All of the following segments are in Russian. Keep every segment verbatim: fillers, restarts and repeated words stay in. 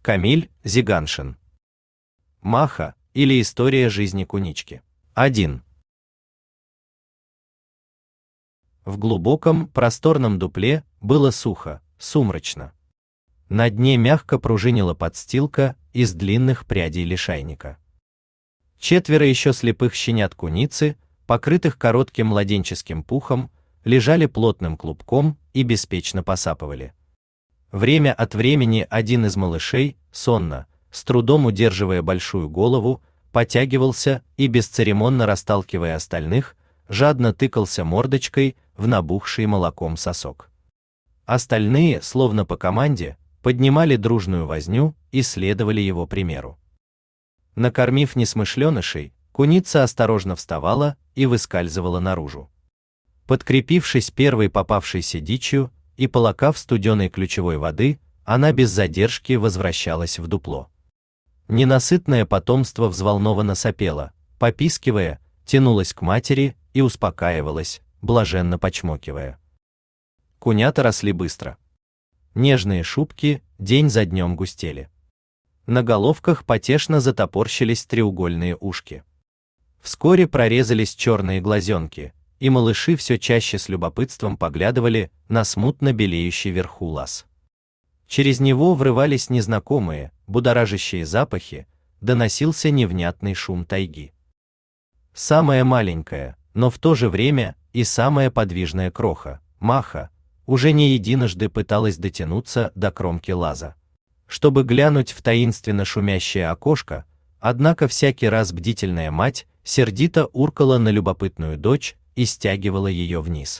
Камиль Зиганшин. Маха или история жизни кунички. один. В глубоком, просторном дупле было сухо, сумрачно. На дне мягко пружинила подстилка из длинных прядей лишайника. Четверо еще слепых щенят куницы, покрытых коротким младенческим пухом, лежали плотным клубком и беспечно посапывали. Время от времени один из малышей, сонно, с трудом удерживая большую голову, потягивался и, бесцеремонно расталкивая остальных, жадно тыкался мордочкой в набухший молоком сосок. Остальные, словно по команде, поднимали дружную возню и следовали его примеру. Накормив несмышленышей, куница осторожно вставала и выскальзывала наружу. Подкрепившись первой попавшейся дичью и полакав студеной ключевой воды, она без задержки возвращалась в дупло. Ненасытное потомство взволнованно сопело, попискивая, тянулось к матери и успокаивалось, блаженно почмокивая. Кунята росли быстро. Нежные шубки день за днем густели. На головках потешно затопорщились треугольные ушки. Вскоре прорезались черные глазенки, и малыши все чаще с любопытством поглядывали на смутно белеющий вверху лаз. Через него врывались незнакомые, будоражащие запахи, доносился невнятный шум тайги. Самая маленькая, но в то же время и самая подвижная кроха, Маха, уже не единожды пыталась дотянуться до кромки лаза, чтобы глянуть в таинственно шумящее окошко, однако всякий раз бдительная мать сердито уркала на любопытную дочь и стягивала ее вниз.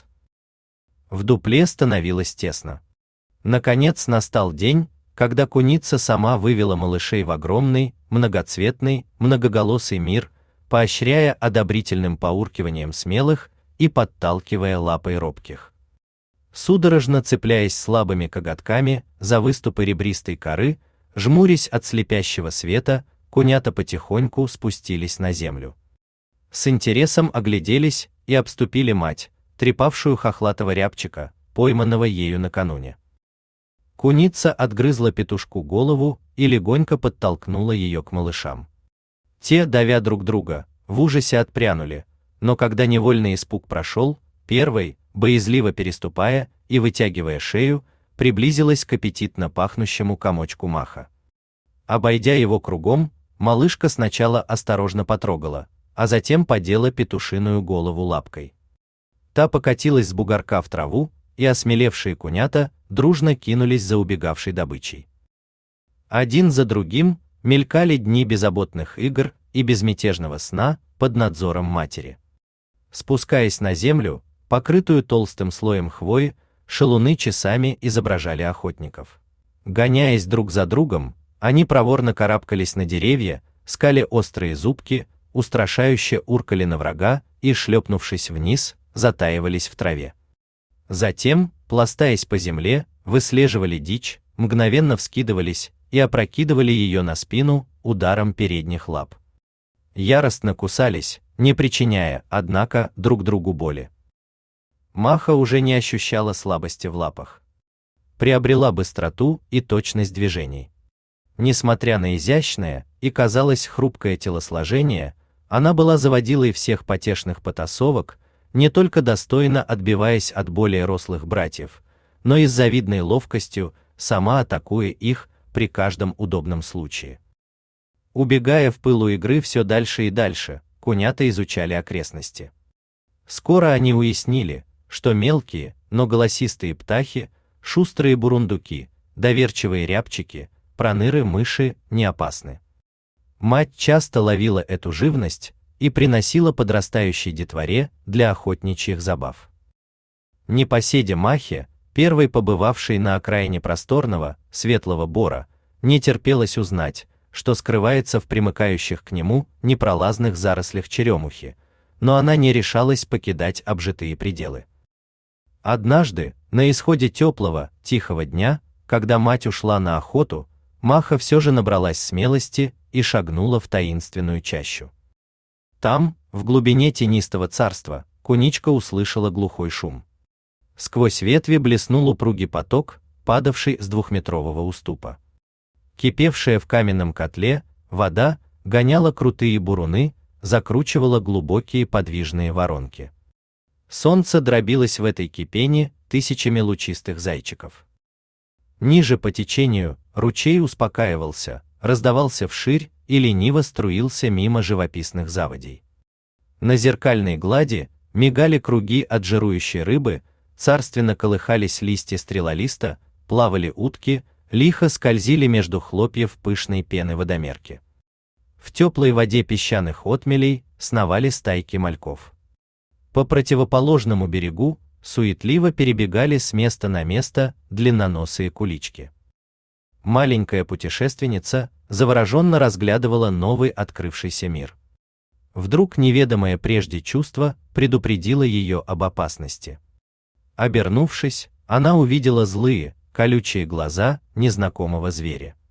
В дупле становилось тесно. Наконец настал день, когда куница сама вывела малышей в огромный, многоцветный, многоголосый мир, поощряя одобрительным поуркиванием смелых и подталкивая лапой робких. Судорожно цепляясь слабыми коготками за выступы ребристой коры, жмурясь от слепящего света, кунята потихоньку спустились на землю. С интересом огляделись и обступили мать, трепавшую хохлатого рябчика, пойманного ею накануне. Куница отгрызла петушку голову и легонько подтолкнула ее к малышам. Те, давя друг друга, в ужасе отпрянули, но когда невольный испуг прошел, первой, боязливо переступая и вытягивая шею, приблизилась к аппетитно пахнущему комочку маха. Обойдя его кругом, малышка сначала осторожно потрогала, а затем подела петушиную голову лапкой. Та покатилась с бугорка в траву, и осмелевшие кунята дружно кинулись за убегавшей добычей. Один за другим мелькали дни беззаботных игр и безмятежного сна под надзором матери. Спускаясь на землю, покрытую толстым слоем хвои, шалуны часами изображали охотников. Гоняясь друг за другом, они проворно карабкались на деревья, скали острые зубки, устрашающе уркали на врага и, шлепнувшись вниз, затаивались в траве. Затем, пластаясь по земле, выслеживали дичь, мгновенно вскидывались и опрокидывали ее на спину ударом передних лап. Яростно кусались, не причиняя, однако, друг другу боли. Маха уже не ощущала слабости в лапах. Приобрела быстроту и точность движений. Несмотря на изящное и, казалось, хрупкое телосложение, она была заводилой всех потешных потасовок, не только достойно отбиваясь от более рослых братьев, но и с завидной ловкостью, сама атакуя их при каждом удобном случае. Убегая в пылу игры все дальше и дальше, кунята изучали окрестности. Скоро они уяснили, что мелкие, но голосистые птахи, шустрые бурундуки, доверчивые рябчики, проныры-мыши не опасны. Мать часто ловила эту живность и приносила подрастающей детворе для охотничьих забав. Непоседе Махе, первой побывавшей на окраине просторного, светлого бора, не терпелось узнать, что скрывается в примыкающих к нему непролазных зарослях черемухи, но она не решалась покидать обжитые пределы. Однажды, на исходе теплого, тихого дня, когда мать ушла на охоту, Маха все же набралась смелости и шагнула в таинственную чащу. Там, в глубине тенистого царства, куничка услышала глухой шум. Сквозь ветви блеснул упругий поток, падавший с двухметрового уступа. Кипевшая в каменном котле вода гоняла крутые буруны, закручивала глубокие подвижные воронки. Солнце дробилось в этой кипени тысячами лучистых зайчиков. Ниже по течению ручей успокаивался, раздавался вширь и лениво струился мимо живописных заводей. На зеркальной глади мигали круги от жирующей рыбы, царственно колыхались листья стрелолиста, плавали утки, лихо скользили между хлопьев пышной пены водомерки. В теплой воде песчаных отмелей сновали стайки мальков. По противоположному берегу суетливо перебегали с места на место длинноносые кулички. Маленькая путешественница завороженно разглядывала новый открывшийся мир. Вдруг неведомое прежде чувство предупредило ее об опасности. Обернувшись, она увидела злые, колючие глаза незнакомого зверя.